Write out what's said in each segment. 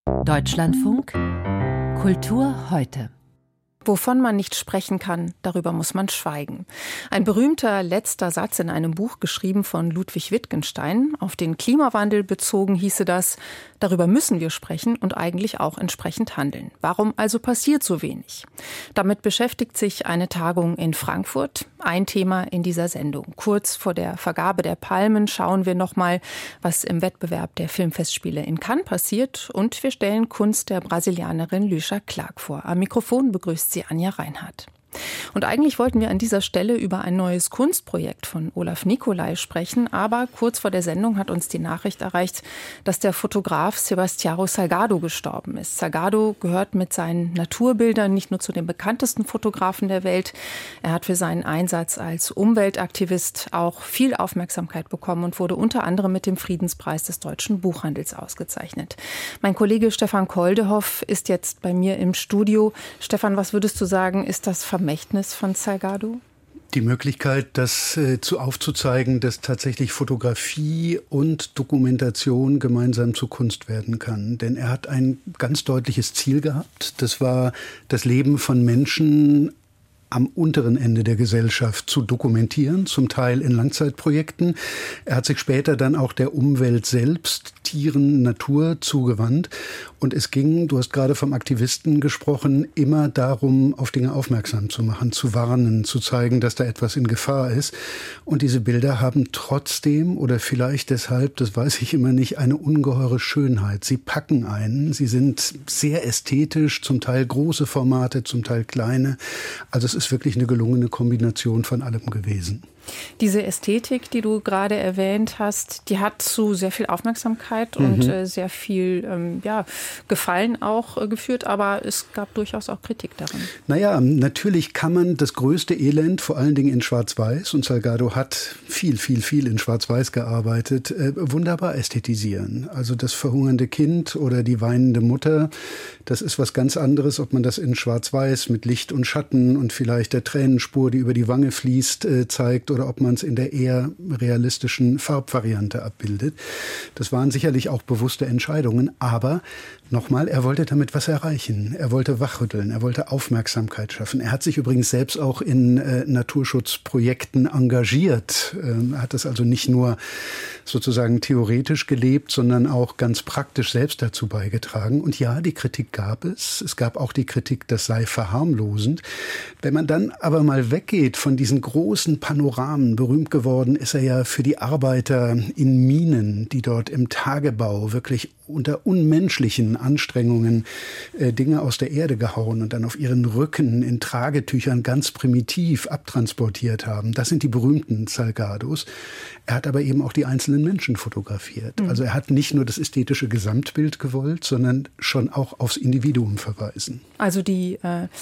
Deutschlandfunk Kultur heute. Wovon man nicht sprechen kann, darüber muss man schweigen. Ein berühmter letzter Satz in einem Buch, geschrieben von Ludwig Wittgenstein. Auf den Klimawandel bezogen hieße das: Darüber müssen wir sprechen und eigentlich auch entsprechend handeln. Warum also passiert so wenig? Damit beschäftigt sich eine Tagung in Frankfurt. Ein Thema in dieser Sendung. Kurz vor der Vergabe der Palmen schauen wir nochmal, was im Wettbewerb der Filmfestspiele in Cannes passiert. Und wir stellen Kunst der Brasilianerin Lyscha Clark vor. Am Mikrofon begrüßt sie Anja Reinhardt. Und eigentlich wollten wir an dieser Stelle über ein neues Kunstprojekt von Olaf Nicolai sprechen, aber kurz vor der Sendung hat uns die Nachricht erreicht, dass der Fotograf Sebastião Salgado gestorben ist. Salgado gehört mit seinen Naturbildern nicht nur zu den bekanntesten Fotografen der Welt. Er hat für seinen Einsatz als Umweltaktivist auch viel Aufmerksamkeit bekommen und wurde unter anderem mit dem Friedenspreis des deutschen Buchhandels ausgezeichnet. Mein Kollege Stefan Koldehoff ist jetzt bei mir im Studio. Stefan, was würdest du sagen, ist das Vermächtnis von Salgado? Die Möglichkeit, das aufzuzeigen, dass tatsächlich Fotografie und Dokumentation gemeinsam zu Kunst werden kann. Denn er hat ein ganz deutliches Ziel gehabt. Das war, das Leben von Menschen am unteren Ende der Gesellschaft zu dokumentieren, zum Teil in Langzeitprojekten. Er hat sich später dann auch der Umwelt selbst, Tieren, Natur zugewandt. Und es ging, du hast gerade vom Aktivisten gesprochen, immer darum, auf Dinge aufmerksam zu machen, zu warnen, zu zeigen, dass da etwas in Gefahr ist. Und diese Bilder haben trotzdem, oder vielleicht deshalb, das weiß ich immer nicht, eine ungeheure Schönheit. Sie packen einen, sie sind sehr ästhetisch, zum Teil große Formate, zum Teil kleine. Also es ist wirklich eine gelungene Kombination von allem gewesen. Diese Ästhetik, die du gerade erwähnt hast, die hat zu sehr viel Aufmerksamkeit und sehr viel Gefallen auch geführt, aber es gab durchaus auch Kritik daran. Naja, natürlich kann man das größte Elend, vor allen Dingen in Schwarz-Weiß, und Salgado hat viel in Schwarz-Weiß gearbeitet, wunderbar ästhetisieren. Also das verhungernde Kind oder die weinende Mutter, das ist was ganz anderes, ob man das in Schwarz-Weiß mit Licht und Schatten und vielleicht der Tränenspur, die über die Wange fließt, zeigt, oder ob man es in der eher realistischen Farbvariante abbildet. Das waren sicherlich auch bewusste Entscheidungen, aber nochmal, er wollte damit was erreichen. Er wollte wachrütteln, er wollte Aufmerksamkeit schaffen. Er hat sich übrigens selbst auch in Naturschutzprojekten engagiert. Er hat das also nicht nur sozusagen theoretisch gelebt, sondern auch ganz praktisch selbst dazu beigetragen. Und ja, die Kritik gab es. Es gab auch die Kritik, das sei verharmlosend. Wenn man dann aber mal weggeht von diesen großen Panoramen, berühmt geworden ist er ja für die Arbeiter in Minen, die dort im Tagebau wirklich unter unmenschlichen Anstrengungen Dinge aus der Erde gehauen und dann auf ihren Rücken in Tragetüchern ganz primitiv abtransportiert haben. Das sind die berühmten Salgados. Er hat aber eben auch die einzelnen Menschen fotografiert. Also er hat nicht nur das ästhetische Gesamtbild gewollt, sondern schon auch aufs Individuum verweisen. Also die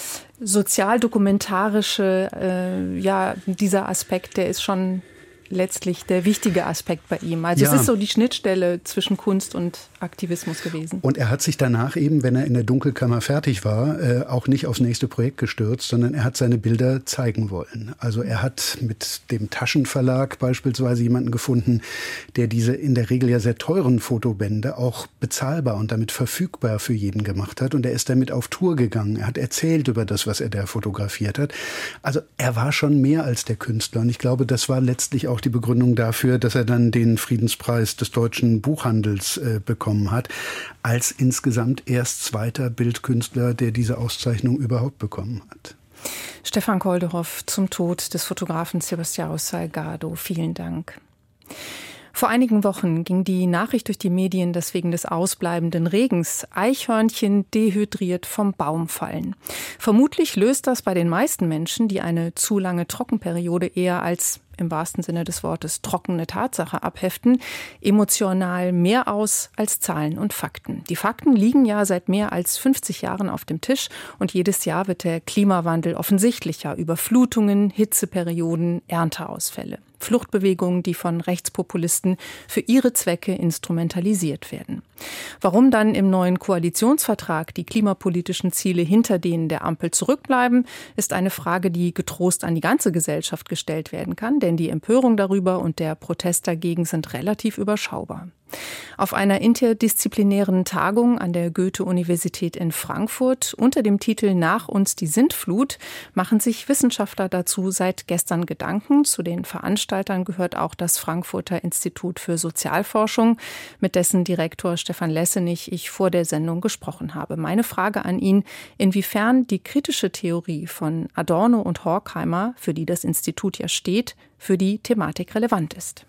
sozialdokumentarische, dieser Aspekt, der ist schon letztlich der wichtige Aspekt bei ihm. Also es ist so die Schnittstelle zwischen Kunst und Aktivismus gewesen. Und er hat sich danach eben, wenn er in der Dunkelkammer fertig war, auch nicht aufs nächste Projekt gestürzt, sondern er hat seine Bilder zeigen wollen. Also er hat mit dem Taschenverlag beispielsweise jemanden gefunden, der diese in der Regel ja sehr teuren Fotobände auch bezahlbar und damit verfügbar für jeden gemacht hat. Und er ist damit auf Tour gegangen. Er hat erzählt über das, was er da fotografiert hat. Also er war schon mehr als der Künstler. Und ich glaube, das war letztlich auch die Begründung dafür, dass er dann den Friedenspreis des deutschen Buchhandels bekommen hat, als insgesamt erst zweiter Bildkünstler, der diese Auszeichnung überhaupt bekommen hat. Stefan Koldehoff zum Tod des Fotografen Sebastião Salgado. Vielen Dank. Vor einigen Wochen ging die Nachricht durch die Medien, dass wegen des ausbleibenden Regens Eichhörnchen dehydriert vom Baum fallen. Vermutlich löst das bei den meisten Menschen, die eine zu lange Trockenperiode eher als im wahrsten Sinne des Wortes trockene Tatsache abheften, emotional mehr aus als Zahlen und Fakten. Die Fakten liegen ja seit mehr als 50 Jahren auf dem Tisch und jedes Jahr wird der Klimawandel offensichtlicher. Überflutungen, Hitzeperioden, Ernteausfälle. Fluchtbewegungen, die von Rechtspopulisten für ihre Zwecke instrumentalisiert werden. Warum dann im neuen Koalitionsvertrag die klimapolitischen Ziele hinter denen der Ampel zurückbleiben, ist eine Frage, die getrost an die ganze Gesellschaft gestellt werden kann, denn die Empörung darüber und der Protest dagegen sind relativ überschaubar. Auf einer interdisziplinären Tagung an der Goethe-Universität in Frankfurt unter dem Titel »Nach uns die Sintflut« machen sich Wissenschaftler dazu seit gestern Gedanken. Zu den Veranstaltern gehört auch das Frankfurter Institut für Sozialforschung, mit dessen Direktor Stefan Lessenich ich vor der Sendung gesprochen habe. Meine Frage an ihn, inwiefern die kritische Theorie von Adorno und Horkheimer, für die das Institut ja steht, für die Thematik relevant ist.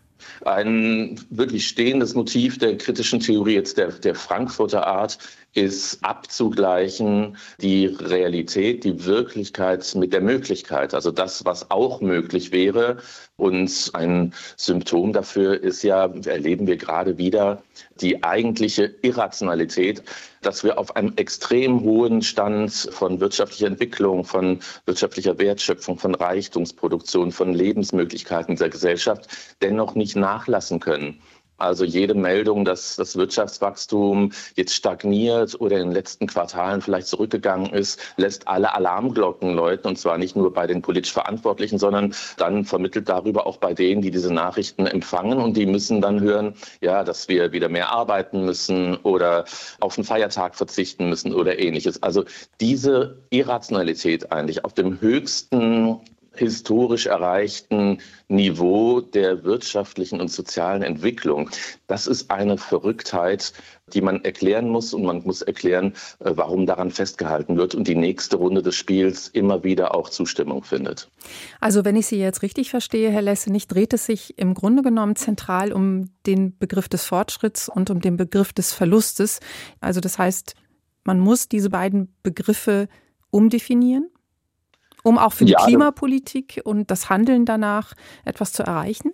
Ein wirklich stehendes Motiv der kritischen Theorie jetzt der Frankfurter Art ist abzugleichen die Realität, die Wirklichkeit mit der Möglichkeit. Also das, was auch möglich wäre. Und ein Symptom dafür ist ja, erleben wir gerade wieder, die eigentliche Irrationalität, dass wir auf einem extrem hohen Stand von wirtschaftlicher Entwicklung, von wirtschaftlicher Wertschöpfung, von Reichtumsproduktion, von Lebensmöglichkeiten der Gesellschaft dennoch nicht nachlassen können. Also jede Meldung, dass das Wirtschaftswachstum jetzt stagniert oder in den letzten Quartalen vielleicht zurückgegangen ist, lässt alle Alarmglocken läuten. Und zwar nicht nur bei den politisch Verantwortlichen, sondern dann vermittelt darüber auch bei denen, die diese Nachrichten empfangen. Und die müssen dann hören, ja, dass wir wieder mehr arbeiten müssen oder auf einen Feiertag verzichten müssen oder Ähnliches. Also diese Irrationalität eigentlich auf dem höchsten historisch erreichten Niveau der wirtschaftlichen und sozialen Entwicklung. Das ist eine Verrücktheit, die man erklären muss, und man muss erklären, warum daran festgehalten wird und die nächste Runde des Spiels immer wieder auch Zustimmung findet. Also wenn ich Sie jetzt richtig verstehe, Herr Lessenich, dreht es sich im Grunde genommen zentral um den Begriff des Fortschritts und um den Begriff des Verlustes. Also das heißt, man muss diese beiden Begriffe umdefinieren, um auch für die Klimapolitik und das Handeln danach etwas zu erreichen?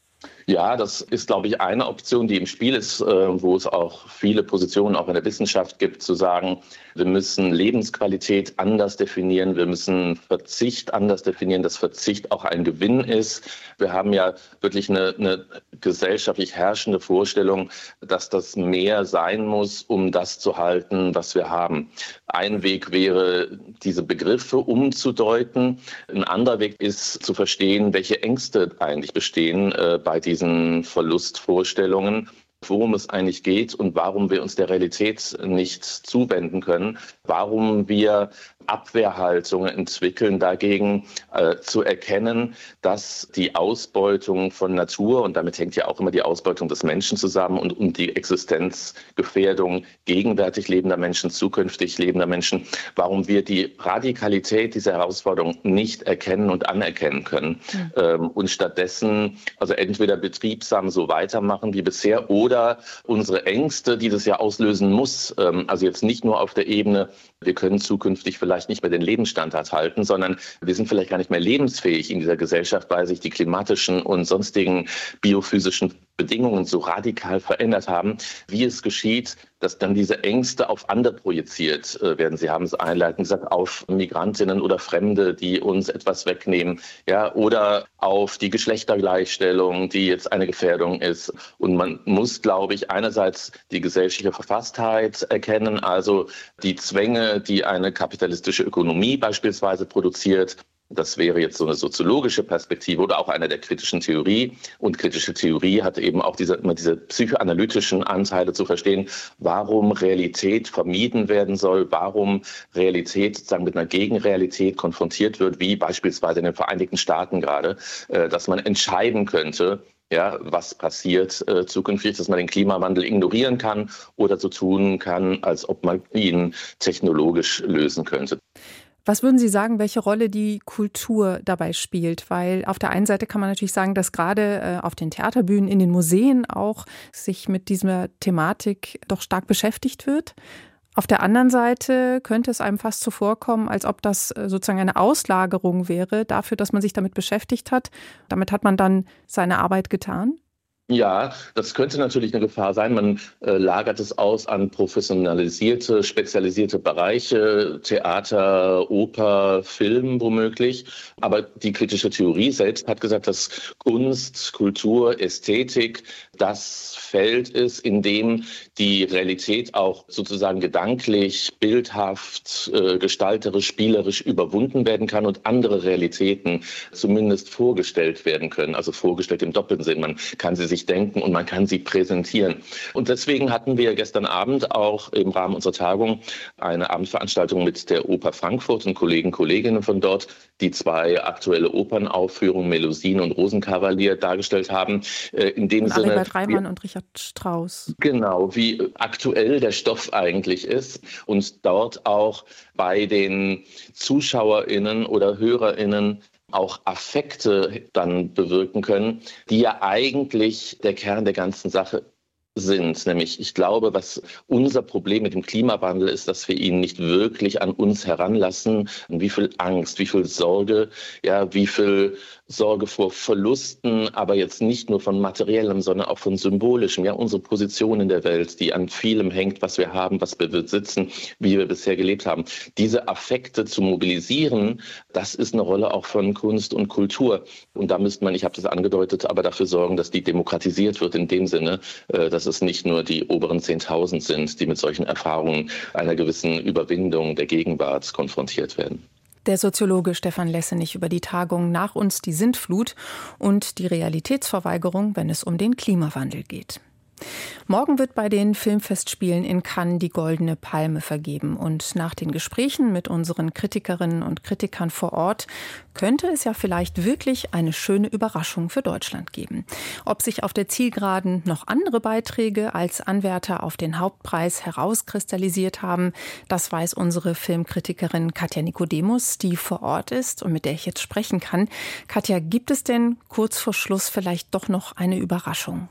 Ja, das ist, glaube ich, eine Option, die im Spiel ist, wo es auch viele Positionen auch in der Wissenschaft gibt, zu sagen, wir müssen Lebensqualität anders definieren, wir müssen Verzicht anders definieren, dass Verzicht auch ein Gewinn ist. Wir haben ja wirklich eine gesellschaftlich herrschende Vorstellung, dass das mehr sein muss, um das zu halten, was wir haben. Ein Weg wäre, diese Begriffe umzudeuten. Ein anderer Weg ist, zu verstehen, welche Ängste eigentlich bestehen bei diesen Verlustvorstellungen, worum es eigentlich geht und warum wir uns der Realität nicht zuwenden können, warum wir Abwehrhaltungen entwickeln, dagegen zu erkennen, dass die Ausbeutung von Natur, und damit hängt ja auch immer die Ausbeutung des Menschen zusammen, und um die Existenzgefährdung gegenwärtig lebender Menschen, zukünftig lebender Menschen, warum wir die Radikalität dieser Herausforderung nicht erkennen und anerkennen können. Und stattdessen also entweder betriebsam so weitermachen wie bisher oder unsere Ängste, die das ja auslösen muss, also jetzt nicht nur auf der Ebene, wir können zukünftig vielleicht nicht mehr den Lebensstandard halten, sondern wir sind vielleicht gar nicht mehr lebensfähig in dieser Gesellschaft, weil sich die klimatischen und sonstigen biophysischen Bedingungen so radikal verändert haben, wie es geschieht, dass dann diese Ängste auf andere projiziert werden. Sie haben es einleitend gesagt, auf Migrantinnen oder Fremde, die uns etwas wegnehmen, ja, oder auf die Geschlechtergleichstellung, die jetzt eine Gefährdung ist. Und man muss, glaube ich, einerseits die gesellschaftliche Verfasstheit erkennen, also die Zwänge, die eine kapitalistische Ökonomie beispielsweise produziert. Das wäre jetzt so eine soziologische Perspektive oder auch einer der kritischen Theorie. Und kritische Theorie hat eben auch diese psychoanalytischen Anteile zu verstehen, warum Realität vermieden werden soll, warum Realität sozusagen mit einer Gegenrealität konfrontiert wird, wie beispielsweise in den Vereinigten Staaten gerade, dass man entscheiden könnte, ja, was passiert zukünftig, dass man den Klimawandel ignorieren kann oder so tun kann, als ob man ihn technologisch lösen könnte. Was würden Sie sagen, welche Rolle die Kultur dabei spielt? Weil auf der einen Seite kann man natürlich sagen, dass gerade auf den Theaterbühnen, in den Museen auch sich mit dieser Thematik doch stark beschäftigt wird. Auf der anderen Seite könnte es einem fast so vorkommen, als ob das sozusagen eine Auslagerung wäre dafür, dass man sich damit beschäftigt hat. Damit hat man dann seine Arbeit getan. Ja, das könnte natürlich eine Gefahr sein. Man lagert es aus an professionalisierte, spezialisierte Bereiche, Theater, Oper, Film womöglich. Aber die kritische Theorie selbst hat gesagt, dass Kunst, Kultur, Ästhetik das Feld ist, in dem die Realität auch sozusagen gedanklich, bildhaft, gestalterisch, spielerisch überwunden werden kann und andere Realitäten zumindest vorgestellt werden können. Also vorgestellt im doppelten Sinn. Man kann sie sich sich denken und man kann sie präsentieren. Und deswegen hatten wir gestern Abend auch im Rahmen unserer Tagung eine Abendveranstaltung mit der Oper Frankfurt und Kolleginnen von dort, die 2 aktuelle Opernaufführungen, Melusine und Rosenkavalier, dargestellt haben. In dem und Sinne, Albert Reimann und Richard Strauss. Genau, wie aktuell der Stoff eigentlich ist und dort auch bei den ZuschauerInnen oder HörerInnen auch Affekte dann bewirken können, die ja eigentlich der Kern der ganzen Sache sind. Nämlich, ich glaube, was unser Problem mit dem Klimawandel ist, dass wir ihn nicht wirklich an uns heranlassen. Und wie viel Angst, wie viel Sorge, ja, wie viel Sorge vor Verlusten, aber jetzt nicht nur von Materiellem, sondern auch von Symbolischem. Ja, unsere Position in der Welt, die an vielem hängt, was wir haben, was wir besitzen, wie wir bisher gelebt haben. Diese Affekte zu mobilisieren, das ist eine Rolle auch von Kunst und Kultur. Und da müsste man, ich habe das angedeutet, aber dafür sorgen, dass die demokratisiert wird in dem Sinne, dass es nicht nur die oberen 10.000 sind, die mit solchen Erfahrungen einer gewissen Überwindung der Gegenwart konfrontiert werden. Der Soziologe Stefan Lessenich über die Tagung Nach uns die Sintflut und die Realitätsverweigerung, wenn es um den Klimawandel geht. Morgen wird bei den Filmfestspielen in Cannes die Goldene Palme vergeben. Und nach den Gesprächen mit unseren Kritikerinnen und Kritikern vor Ort könnte es ja vielleicht wirklich eine schöne Überraschung für Deutschland geben. Ob sich auf der Zielgeraden noch andere Beiträge als Anwärter auf den Hauptpreis herauskristallisiert haben, das weiß unsere Filmkritikerin Katja Nikodemus, die vor Ort ist und mit der ich jetzt sprechen kann. Katja, gibt es denn kurz vor Schluss vielleicht doch noch eine Überraschung?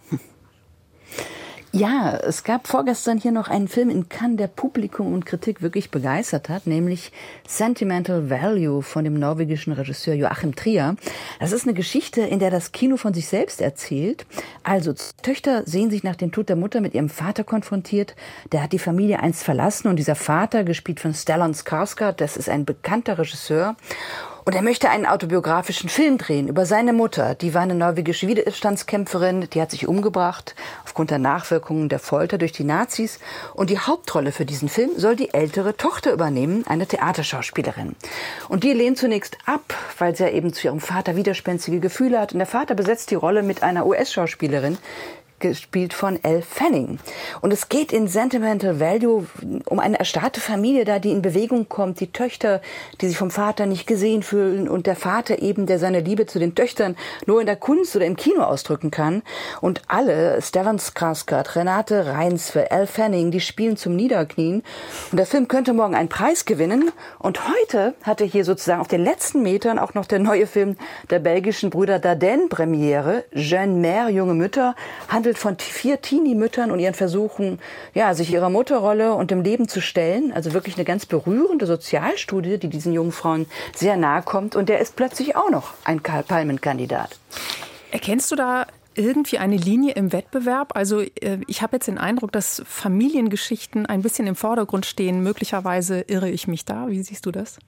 Ja, es gab vorgestern hier noch einen Film in Cannes, der Publikum und Kritik wirklich begeistert hat, nämlich Sentimental Value von dem norwegischen Regisseur Joachim Trier. Das ist eine Geschichte, in der das Kino von sich selbst erzählt. Also Töchter sehen sich nach dem Tod der Mutter mit ihrem Vater konfrontiert. Der hat die Familie einst verlassen und dieser Vater, gespielt von Stellan Skarsgård, das ist ein bekannter Regisseur. Und er möchte einen autobiografischen Film drehen über seine Mutter. Die war eine norwegische Widerstandskämpferin, die hat sich umgebracht aufgrund der Nachwirkungen der Folter durch die Nazis. Und die Hauptrolle für diesen Film soll die ältere Tochter übernehmen, eine Theaterschauspielerin. Und die lehnt zunächst ab, weil sie ja eben zu ihrem Vater widerspenstige Gefühle hat. Und der Vater besetzt die Rolle mit einer US-Schauspielerin, gespielt von Elle Fanning. Und es geht in Sentimental Value um eine erstarrte Familie da, die in Bewegung kommt. Die Töchter, die sich vom Vater nicht gesehen fühlen und der Vater eben, der seine Liebe zu den Töchtern nur in der Kunst oder im Kino ausdrücken kann. Und alle, Stellan Skarsgård, Renate Reinsve, Elle Fanning, die spielen zum Niederknien. Und der Film könnte morgen einen Preis gewinnen. Und heute hatte hier sozusagen auf den letzten Metern auch noch der neue Film der belgischen Brüder Dardenne Premiere. Jeune Mère, junge Mütter, handelt von 4 Teenie-Müttern und ihren Versuchen, ja, sich ihrer Mutterrolle und dem Leben zu stellen. Also wirklich eine ganz berührende Sozialstudie, die diesen jungen Frauen sehr nahe kommt. Und der ist plötzlich auch noch ein Palmenkandidat. Erkennst du da irgendwie eine Linie im Wettbewerb? Also ich habe jetzt den Eindruck, dass Familiengeschichten ein bisschen im Vordergrund stehen. Möglicherweise irre ich mich da. Wie siehst du das?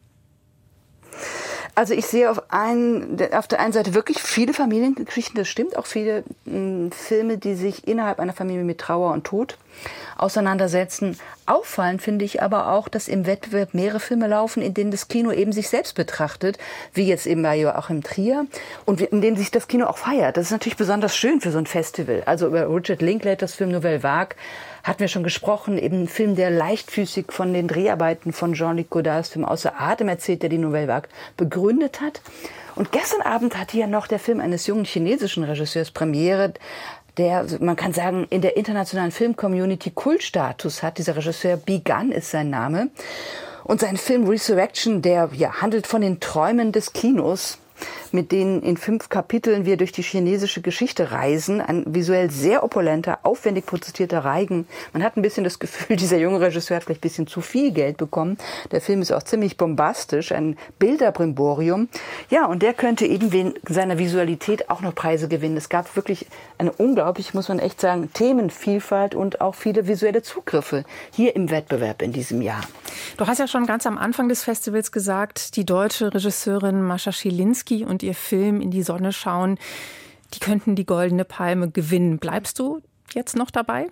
Also ich sehe auf der einen Seite wirklich viele Familiengeschichten, das stimmt, auch viele Filme, die sich innerhalb einer Familie mit Trauer und Tod auseinandersetzen. Auffallend finde ich aber auch, dass im Wettbewerb mehrere Filme laufen, in denen das Kino eben sich selbst betrachtet, wie jetzt eben bei Joachim Trier, und in denen sich das Kino auch feiert. Das ist natürlich besonders schön für so ein Festival. Also über Richard Linklaters Film Nouvelle Vague hatten wir schon gesprochen, eben ein Film, der leichtfüßig von den Dreharbeiten von Jean-Luc Godards Film Außer Atem erzählt, der die Nouvelle Vague begründet hat. Und gestern Abend hatte ja noch der Film eines jungen chinesischen Regisseurs Premiere, der, man kann sagen, in der internationalen Film-Community Kultstatus hat. Dieser Regisseur Bi Gan ist sein Name. Und sein Film Resurrection, der handelt von den Träumen des Kinos, mit denen in 5 Kapiteln wir durch die chinesische Geschichte reisen. Ein visuell sehr opulenter, aufwendig produzierter Reigen. Man hat ein bisschen das Gefühl, dieser junge Regisseur hat vielleicht ein bisschen zu viel Geld bekommen. Der Film ist auch ziemlich bombastisch, ein Bilderbrimborium. Ja, und der könnte eben wegen seiner Visualität auch noch Preise gewinnen. Es gab wirklich eine unglaublich, muss man echt sagen, Themenvielfalt und auch viele visuelle Zugriffe hier im Wettbewerb in diesem Jahr. Du hast ja schon ganz am Anfang des Festivals gesagt, die deutsche Regisseurin Mascha Schilinski und ihr Film In die Sonne schauen, die könnten die Goldene Palme gewinnen. Bleibst du jetzt noch dabei?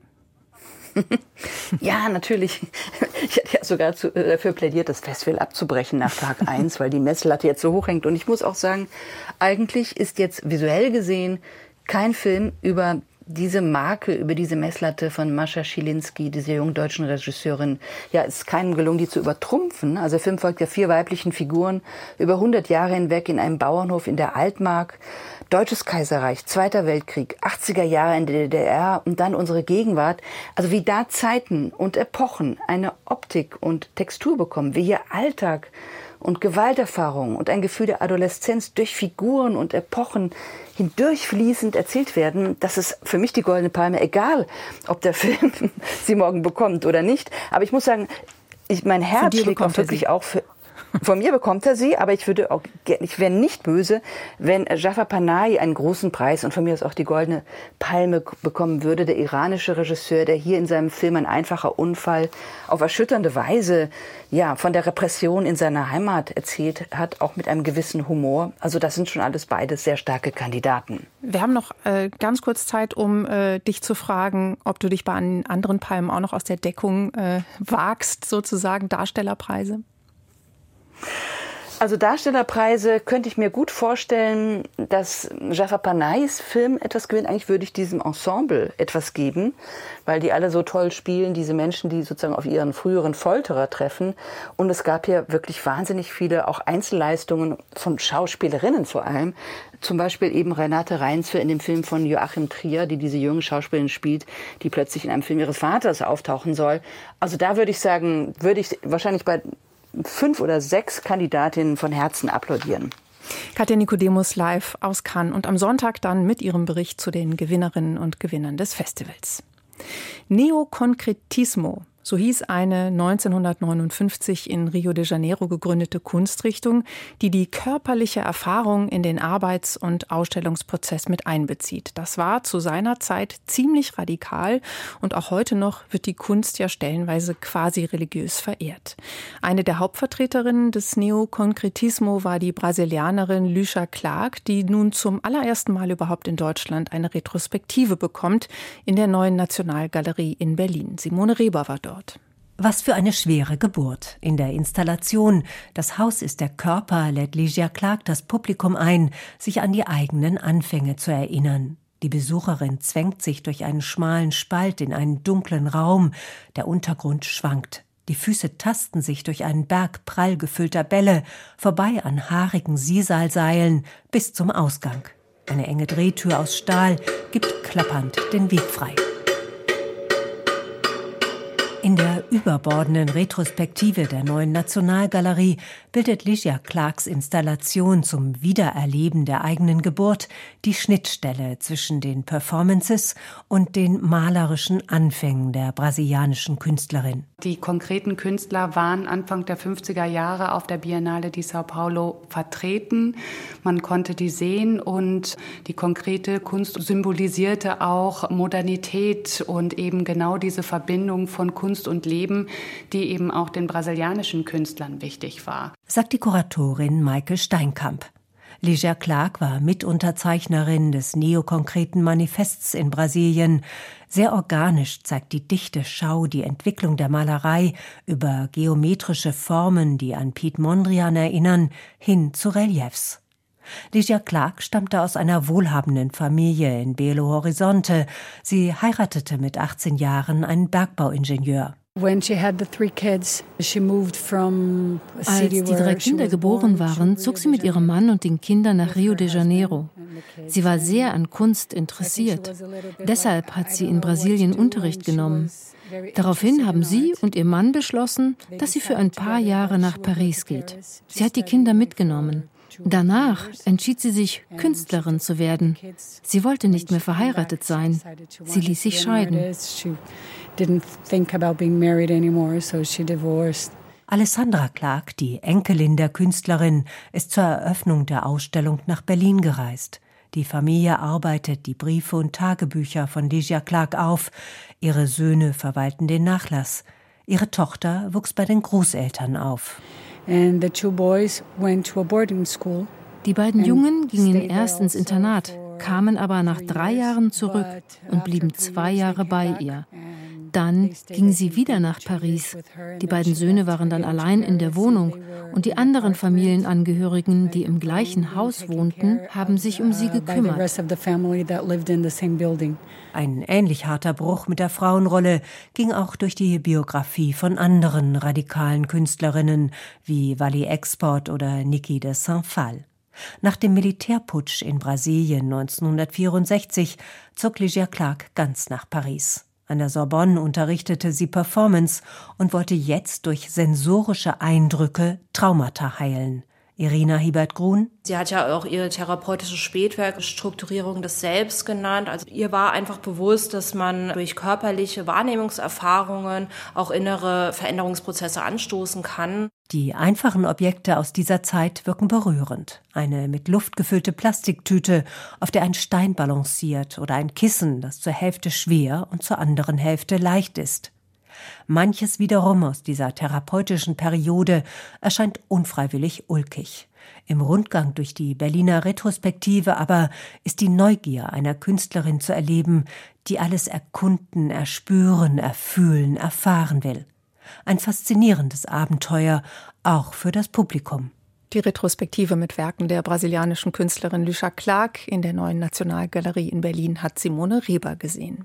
Ja, natürlich. Ich hätte ja sogar dafür plädiert, das Festival abzubrechen nach Tag 1, weil die Messlatte jetzt so hoch hängt. Und ich muss auch sagen, eigentlich ist jetzt visuell gesehen kein Film über diese Marke über diese Messlatte von Mascha Schilinski, dieser jungen deutschen Regisseurin, ja, ist keinem gelungen, die zu übertrumpfen. Also der Film folgt ja 4 weiblichen Figuren über 100 Jahre hinweg in einem Bauernhof in der Altmark. Deutsches Kaiserreich, Zweiter Weltkrieg, 80er Jahre in der DDR und dann unsere Gegenwart. Also wie da Zeiten und Epochen eine Optik und Textur bekommen, wie hier Alltag und Gewalterfahrung und ein Gefühl der Adoleszenz durch Figuren und Epochen hindurchfließend erzählt werden, das ist für mich die Goldene Palme, egal ob der Film sie morgen bekommt oder nicht. Aber ich muss sagen, mein Herz schlägt auch wirklich auch für... Von mir bekommt er sie, aber ich wäre nicht böse, wenn Jafar Panahi einen großen Preis und von mir aus auch die Goldene Palme bekommen würde. Der iranische Regisseur, der hier in seinem Film Ein einfacher Unfall auf erschütternde Weise ja, von der Repression in seiner Heimat erzählt hat, auch mit einem gewissen Humor. Also das sind schon alles beides sehr starke Kandidaten. Wir haben noch ganz kurz Zeit, um dich zu fragen, ob du dich bei anderen Palmen auch noch aus der Deckung wagst, sozusagen Darstellerpreise. Also Darstellerpreise könnte ich mir gut vorstellen, dass Jafar Panahis Film etwas gewinnt. Eigentlich würde ich diesem Ensemble etwas geben, weil die alle so toll spielen, diese Menschen, die sozusagen auf ihren früheren Folterer treffen. Und es gab hier wirklich wahnsinnig viele auch Einzelleistungen von Schauspielerinnen vor allem. Zum Beispiel eben Renate Reinsve in dem Film von Joachim Trier, die diese junge Schauspielerin spielt, die plötzlich in einem Film ihres Vaters auftauchen soll. Also da würde ich sagen, würde ich wahrscheinlich bei 5 oder 6 Kandidatinnen von Herzen applaudieren. Katja Nicodemus live aus Cannes und am Sonntag dann mit ihrem Bericht zu den Gewinnerinnen und Gewinnern des Festivals. Neoconcretismo, so hieß eine 1959 in Rio de Janeiro gegründete Kunstrichtung, die die körperliche Erfahrung in den Arbeits- und Ausstellungsprozess mit einbezieht. Das war zu seiner Zeit ziemlich radikal und auch heute noch wird die Kunst ja stellenweise quasi religiös verehrt. Eine der Hauptvertreterinnen des Neoconcretismo war die Brasilianerin Lúcia Clark, die nun zum allerersten Mal überhaupt in Deutschland eine Retrospektive bekommt in der Neuen Nationalgalerie in Berlin. Simone Reber war dort. Was für eine schwere Geburt. In der Installation »Das Haus ist der Körper« lädt Lúcia Clark das Publikum ein, sich an die eigenen Anfänge zu erinnern. Die Besucherin zwängt sich durch einen schmalen Spalt in einen dunklen Raum. Der Untergrund schwankt. Die Füße tasten sich durch einen Berg prall gefüllter Bälle, vorbei an haarigen Sisalseilen bis zum Ausgang. Eine enge Drehtür aus Stahl gibt klappernd den Weg frei. In der überbordenden Retrospektive der Neuen Nationalgalerie bildet Lúcia Clarks Installation zum Wiedererleben der eigenen Geburt die Schnittstelle zwischen den Performances und den malerischen Anfängen der brasilianischen Künstlerin. Die konkreten Künstler waren Anfang der 50er Jahre auf der Biennale di Sao Paulo vertreten. Man konnte die sehen und die konkrete Kunst symbolisierte auch Modernität und eben genau diese Verbindung von Kunst und Leben, die eben auch den brasilianischen Künstlern wichtig war. Sagt die Kuratorin Maike Steinkamp. Lúcia Clark war Mitunterzeichnerin des neokonkreten Manifests in Brasilien. Sehr organisch zeigt die dichte Schau die Entwicklung der Malerei über geometrische Formen, die an Piet Mondrian erinnern, hin zu Reliefs. Lúcia Clark stammte aus einer wohlhabenden Familie in Belo Horizonte. Sie heiratete mit 18 Jahren einen Bergbauingenieur. Als die 3 Kinder geboren waren, zog sie mit ihrem Mann und den Kindern nach Rio de Janeiro. Sie war sehr an Kunst interessiert. Deshalb hat sie in Brasilien Unterricht genommen. Daraufhin haben sie und ihr Mann beschlossen, dass sie für ein paar Jahre nach Paris geht. Sie hat die Kinder mitgenommen. Danach entschied sie sich, Künstlerin zu werden. Sie wollte nicht mehr verheiratet sein. Sie ließ sich scheiden. Alessandra Clark, die Enkelin der Künstlerin, ist zur Eröffnung der Ausstellung nach Berlin gereist. Die Familie arbeitet die Briefe und Tagebücher von Lúcia Clark auf. Ihre Söhne verwalten den Nachlass. Ihre Tochter wuchs bei den Großeltern auf. Die beiden Jungen gingen erst ins Internat, kamen aber nach 3 Jahren zurück und blieben 2 Jahre bei ihr. Dann ging sie wieder nach Paris. Die beiden Söhne waren dann allein in der Wohnung und die anderen Familienangehörigen, die im gleichen Haus wohnten, haben sich um sie gekümmert. Ein ähnlich harter Bruch mit der Frauenrolle ging auch durch die Biografie von anderen radikalen Künstlerinnen wie Wally Export oder Niki de Saint-Phalle. Nach dem Militärputsch in Brasilien 1964 zog Ligia Clark ganz nach Paris. An der Sorbonne unterrichtete sie Performance und wollte jetzt durch sensorische Eindrücke Traumata heilen. Irina Hiebert-Grun. Sie hat ja auch ihr therapeutisches Spätwerk Strukturierung des Selbst genannt. Also ihr war einfach bewusst, dass man durch körperliche Wahrnehmungserfahrungen auch innere Veränderungsprozesse anstoßen kann. Die einfachen Objekte aus dieser Zeit wirken berührend. Eine mit Luft gefüllte Plastiktüte, auf der ein Stein balanciert, oder ein Kissen, das zur Hälfte schwer und zur anderen Hälfte leicht ist. Manches wiederum aus dieser therapeutischen Periode erscheint unfreiwillig ulkig. Im Rundgang durch die Berliner Retrospektive aber ist die Neugier einer Künstlerin zu erleben, die alles erkunden, erspüren, erfühlen, erfahren will. Ein faszinierendes Abenteuer, auch für das Publikum. Die Retrospektive mit Werken der brasilianischen Künstlerin Ligia Clark in der Neuen Nationalgalerie in Berlin hat Simone Reber gesehen.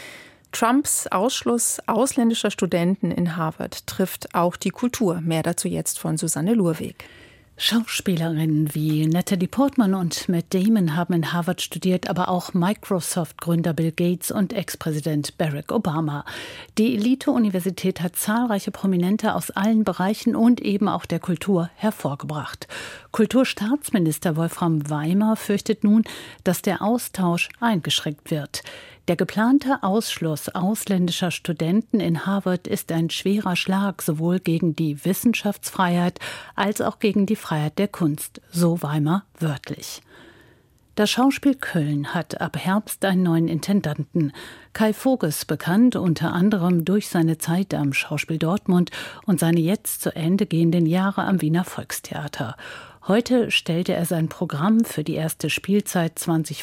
Trumps Ausschluss ausländischer Studenten in Harvard trifft auch die Kultur. Mehr dazu jetzt von Susanne Lurweg. Schauspielerinnen wie Natalie Portman und Matt Damon haben in Harvard studiert, aber auch Microsoft-Gründer Bill Gates und Ex-Präsident Barack Obama. Die Elite-Universität hat zahlreiche Prominente aus allen Bereichen und eben auch der Kultur hervorgebracht. Kulturstaatsminister Wolfram Weimer fürchtet nun, dass der Austausch eingeschränkt wird. Der geplante Ausschluss ausländischer Studenten in Harvard ist ein schwerer Schlag sowohl gegen die Wissenschaftsfreiheit als auch gegen die Freiheit der Kunst, so Weimer wörtlich. Das Schauspiel Köln hat ab Herbst einen neuen Intendanten. Kai Voges, bekannt unter anderem durch seine Zeit am Schauspiel Dortmund und seine jetzt zu Ende gehenden Jahre am Wiener Volkstheater. Heute stellte er sein Programm für die erste Spielzeit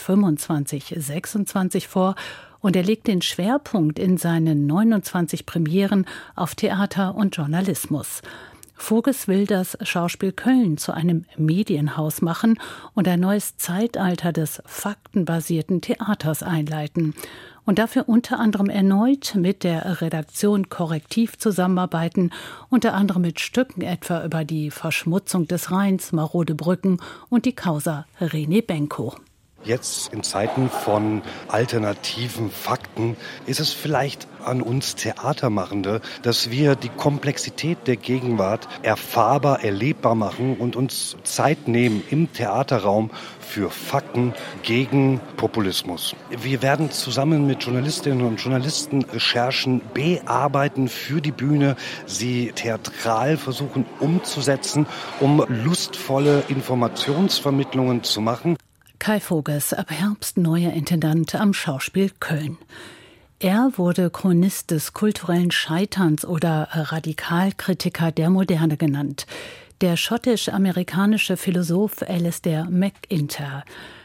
2025/26 vor und er legt den Schwerpunkt in seinen 29 Premieren auf Theater und Journalismus. Voges will das Schauspiel Köln zu einem Medienhaus machen und ein neues Zeitalter des faktenbasierten Theaters einleiten. Und dafür unter anderem erneut mit der Redaktion Korrektiv zusammenarbeiten, unter anderem mit Stücken etwa über die Verschmutzung des Rheins, marode Brücken und die Causa René Benko. Jetzt in Zeiten von alternativen Fakten ist es vielleicht an uns Theatermachende, dass wir die Komplexität der Gegenwart erfahrbar, erlebbar machen und uns Zeit nehmen im Theaterraum für Fakten gegen Populismus. Wir werden zusammen mit Journalistinnen und Journalisten Recherchen bearbeiten für die Bühne, sie theatral versuchen umzusetzen, um lustvolle Informationsvermittlungen zu machen. Kai Voges, ab Herbst neuer Intendant am Schauspiel Köln. Er wurde Chronist des kulturellen Scheiterns oder Radikalkritiker der Moderne genannt. Der schottisch-amerikanische Philosoph Alistair MacIntyre.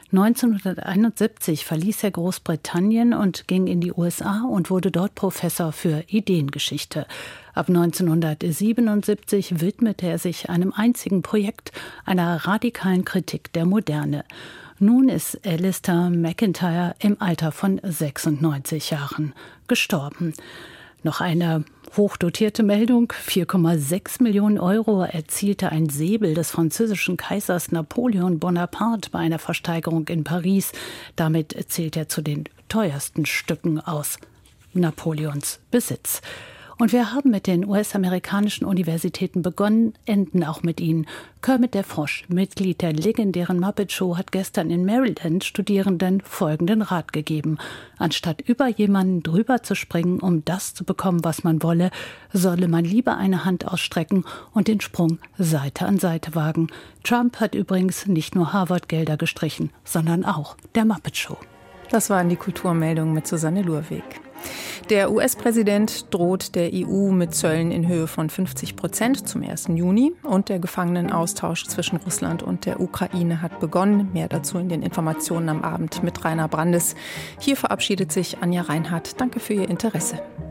1971 verließ er Großbritannien und ging in die USA und wurde dort Professor für Ideengeschichte. Ab 1977 widmete er sich einem einzigen Projekt, einer radikalen Kritik der Moderne. Nun ist Alistair MacIntyre im Alter von 96 Jahren gestorben. Noch eine hochdotierte Meldung. 4,6 Millionen Euro erzielte ein Säbel des französischen Kaisers Napoleon Bonaparte bei einer Versteigerung in Paris. Damit zählt er zu den teuersten Stücken aus Napoleons Besitz. Und wir haben mit den US-amerikanischen Universitäten begonnen, enden auch mit ihnen. Kermit der Frosch, Mitglied der legendären Muppet Show, hat gestern in Maryland Studierenden folgenden Rat gegeben. Anstatt über jemanden drüber zu springen, um das zu bekommen, was man wolle, solle man lieber eine Hand ausstrecken und den Sprung Seite an Seite wagen. Trump hat übrigens nicht nur Harvard-Gelder gestrichen, sondern auch der Muppet Show. Das waren die Kulturmeldungen mit Susanne Lurweg. Der US-Präsident droht der EU mit Zöllen in Höhe von 50% zum 1. Juni. Und der Gefangenenaustausch zwischen Russland und der Ukraine hat begonnen. Mehr dazu in den Informationen am Abend mit Rainer Brandes. Hier verabschiedet sich Anja Reinhardt. Danke für Ihr Interesse.